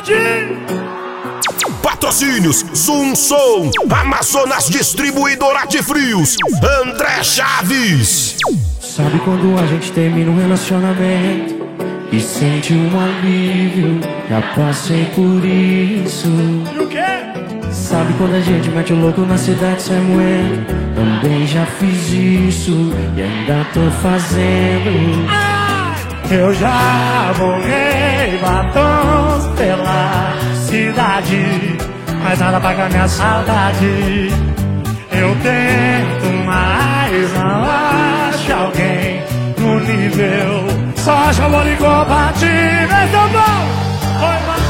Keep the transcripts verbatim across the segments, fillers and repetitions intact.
pode! Patrocínios, Zoom Som, Amazonas Distribuidora de Frios, André Chaves. Sabe quando a gente termina um relacionamento e sente um alívio? Já passei por isso. E o quê? Sabe quando a gente mete o louco na cidade sem moer? Também já fiz isso e ainda tô fazendo. Eu já borrei batons pela cidade, mas nada paga minha saudade. Eu tento, mas não acho alguém no nível. Só acho amor incompatível. Esse é o bom! Oi, mano.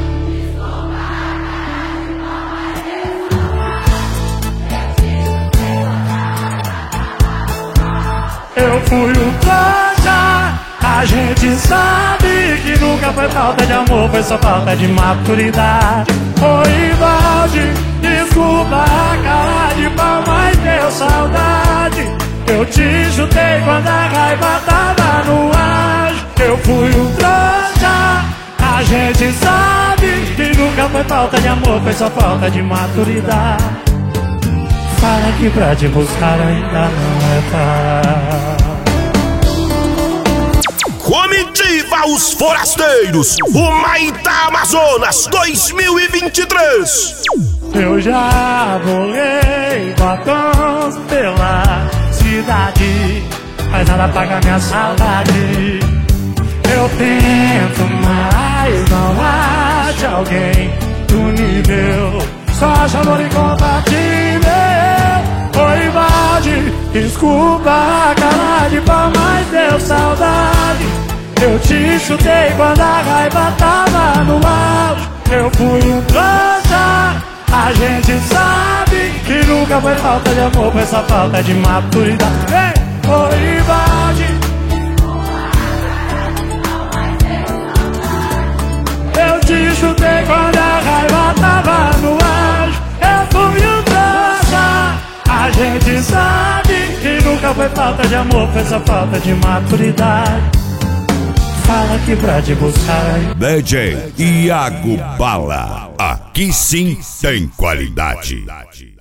Eu fui o trouxa, a gente sabe que nunca foi falta de amor, foi só falta de maturidade. Oi, Valde, desculpa a cara de pau, mas deu saudade. Eu te chutei quando a raiva tava no ar. Eu fui o trouxa, a gente sabe que nunca foi falta de amor, foi só falta de maturidade. Fala que pra te buscar ainda não é tarde. Comitiva Os Forasteiros, o Maitá Amazonas dois mil e vinte e três. Eu já borrei batons pela cidade, mas nada paga minha saudade. Eu tento, mas não acho alguém do nível. Só acho amor incompatível. Oi, Valde, desculpa a cara de pau, mas deu saudade. Eu te chutei quando a raiva tava no auge. Eu fui um trouxa, a gente sabe que nunca foi falta de amor, foi só falta de maturidade. Ei! Oi, Valde, eu te chutei quando a raiva tava no auge. Eu fui um trouxa, a gente sabe que nunca foi falta de amor, foi só falta de maturidade. Fala que pra te buscar aí. D J Iago Bala, aqui sim tem qualidade.